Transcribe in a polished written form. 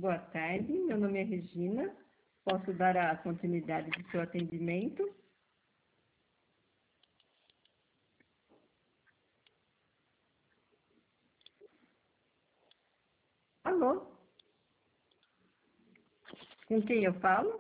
boa tarde. Meu nome é Regina. Posso dar a continuidade do seu atendimento? Alô? Com quem eu falo?